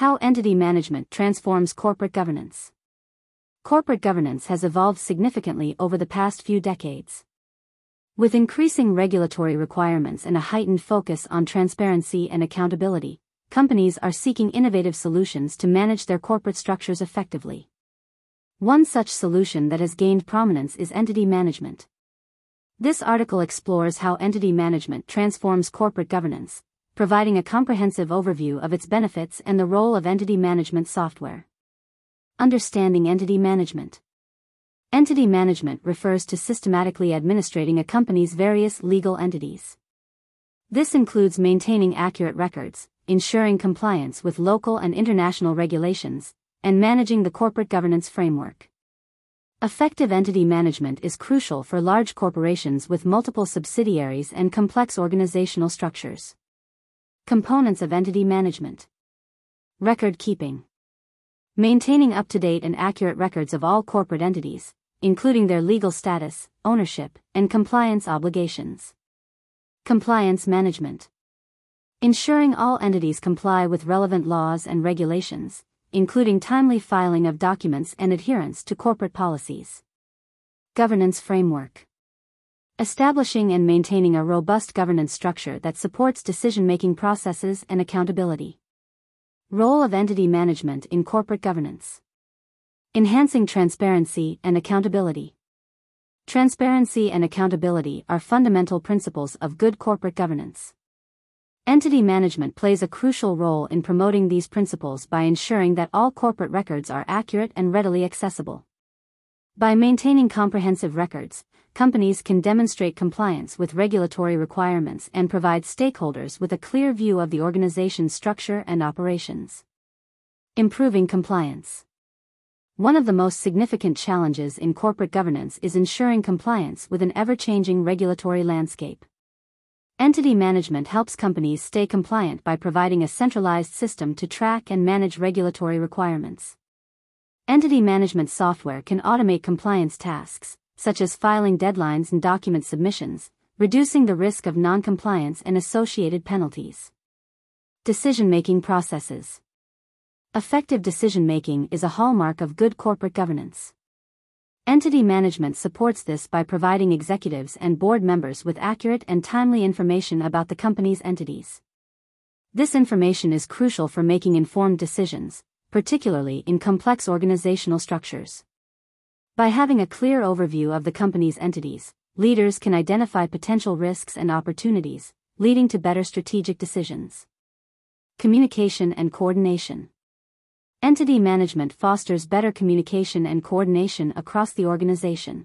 How entity management transforms corporate governance. Corporate governance has evolved significantly over the past few decades. With increasing regulatory requirements and a heightened focus on transparency and accountability, companies are seeking innovative solutions to manage their corporate structures effectively. One such solution that has gained prominence is entity management. This article explores how entity management transforms corporate governance, providing a comprehensive overview of its benefits and the role of entity management software. Understanding entity management. Entity management refers to systematically administrating a company's various legal entities. This includes maintaining accurate records, ensuring compliance with local and international regulations, and managing the corporate governance framework. Effective entity management is crucial for large corporations with multiple subsidiaries and complex organizational structures. Components of entity management. Record keeping. Maintaining up-to-date and accurate records of all corporate entities, including their legal status, ownership, and compliance obligations. Compliance management. Ensuring all entities comply with relevant laws and regulations, including timely filing of documents and adherence to corporate policies. Governance framework. Establishing and maintaining a robust governance structure that supports decision-making processes and accountability. Role of entity management in corporate governance. Enhancing transparency and accountability. Transparency and accountability are fundamental principles of good corporate governance. Entity management plays a crucial role in promoting these principles by ensuring that all corporate records are accurate and readily accessible. By maintaining comprehensive records, companies can demonstrate compliance with regulatory requirements and provide stakeholders with a clear view of the organization's structure and operations. Improving compliance. One of the most significant challenges in corporate governance is ensuring compliance with an ever-changing regulatory landscape. Entity management helps companies stay compliant by providing a centralized system to track and manage regulatory requirements. Entity management software can automate compliance tasks, such as filing deadlines and document submissions, reducing the risk of non-compliance and associated penalties. Decision-making processes. Effective decision-making is a hallmark of good corporate governance. Entity management supports this by providing executives and board members with accurate and timely information about the company's entities. This information is crucial for making informed decisions, particularly in complex organizational structures. By having a clear overview of the company's entities, leaders can identify potential risks and opportunities, leading to better strategic decisions. Communication and coordination. Entity management fosters better communication and coordination across the organization.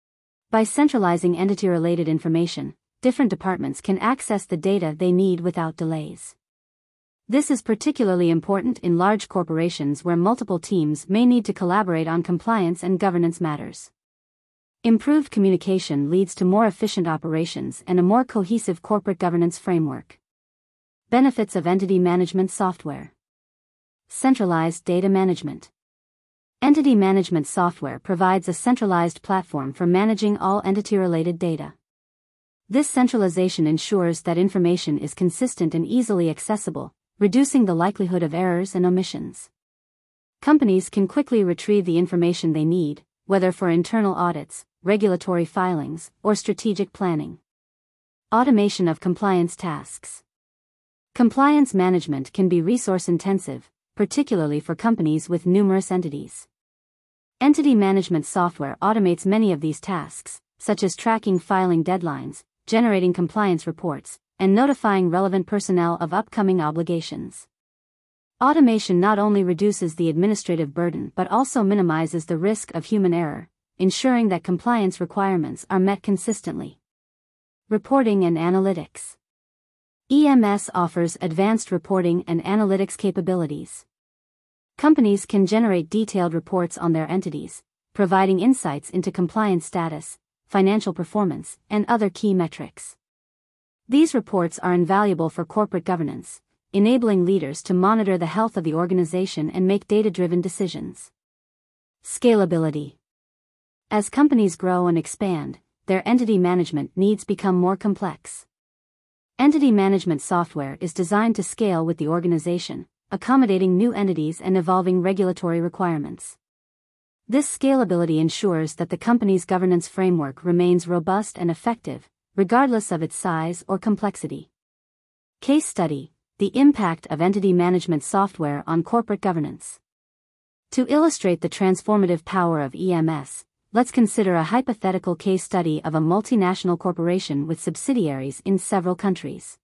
By centralizing entity-related information, different departments can access the data they need without delays. This is particularly important in large corporations where multiple teams may need to collaborate on compliance and governance matters. Improved communication leads to more efficient operations and a more cohesive corporate governance framework. Benefits of entity management software. Centralized data management. Entity management software provides a centralized platform for managing all entity-related data. This centralization ensures that information is consistent and easily accessible, reducing the likelihood of errors and omissions. Companies can quickly retrieve the information they need, whether for internal audits, regulatory filings, or strategic planning. Automation of compliance tasks. Compliance management can be resource-intensive, particularly for companies with numerous entities. Entity management software automates many of these tasks, such as tracking filing deadlines, generating compliance reports, and notifying relevant personnel of upcoming obligations. Automation not only reduces the administrative burden but also minimizes the risk of human error, ensuring that compliance requirements are met consistently. Reporting and analytics. EMS offers advanced reporting and analytics capabilities. Companies can generate detailed reports on their entities, providing insights into compliance status, financial performance, and other key metrics. These reports are invaluable for corporate governance, enabling leaders to monitor the health of the organization and make data-driven decisions. Scalability. As companies grow and expand, their entity management needs become more complex. Entity management software is designed to scale with the organization, accommodating new entities and evolving regulatory requirements. This scalability ensures that the company's governance framework remains robust and effective, regardless of its size or complexity. Case study: the impact of entity management software on corporate governance. To illustrate the transformative power of EMS, let's consider a hypothetical case study of a multinational corporation with subsidiaries in several countries.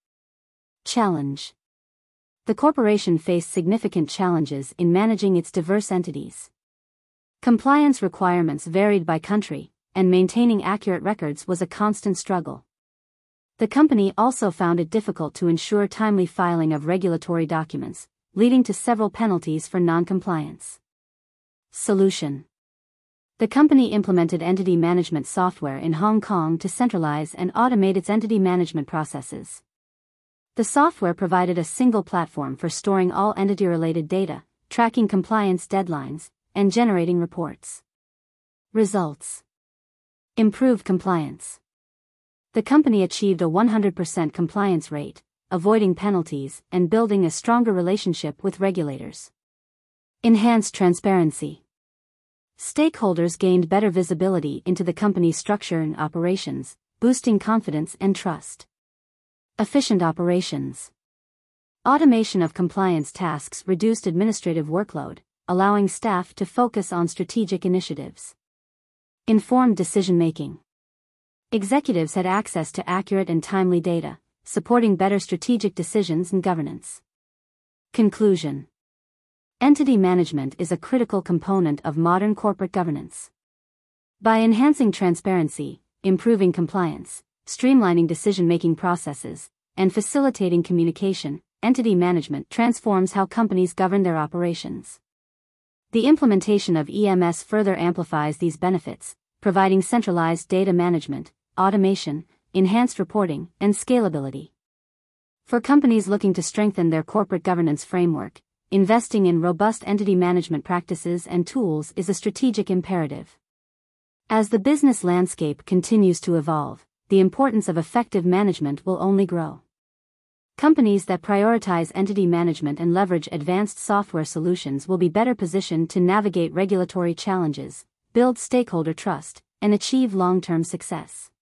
Challenge: the corporation faced significant challenges in managing its diverse entities. Compliance requirements varied by country, and maintaining accurate records was a constant struggle. The company also found it difficult to ensure timely filing of regulatory documents, leading to several penalties for non-compliance. Solution: the company implemented entity management software in Hong Kong to centralize and automate its entity management processes. The software provided a single platform for storing all entity-related data, tracking compliance deadlines, and generating reports. Results: improved compliance. The company achieved a 100% compliance rate, avoiding penalties and building a stronger relationship with regulators. Enhanced transparency. Stakeholders gained better visibility into the company's structure and operations, boosting confidence and trust. Efficient operations. Automation of compliance tasks reduced administrative workload, allowing staff to focus on strategic initiatives. Informed decision-making. Executives had access to accurate and timely data, supporting better strategic decisions and governance. Conclusion: entity management is a critical component of modern corporate governance. By enhancing transparency, improving compliance, streamlining decision-making processes, and facilitating communication, entity management transforms how companies govern their operations. The implementation of EMS further amplifies these benefits, providing centralized data management, automation, enhanced reporting, and scalability. For companies looking to strengthen their corporate governance framework, investing in robust entity management practices and tools is a strategic imperative. As the business landscape continues to evolve, the importance of effective management will only grow. Companies that prioritize entity management and leverage advanced software solutions will be better positioned to navigate regulatory challenges, build stakeholder trust, and achieve long-term success.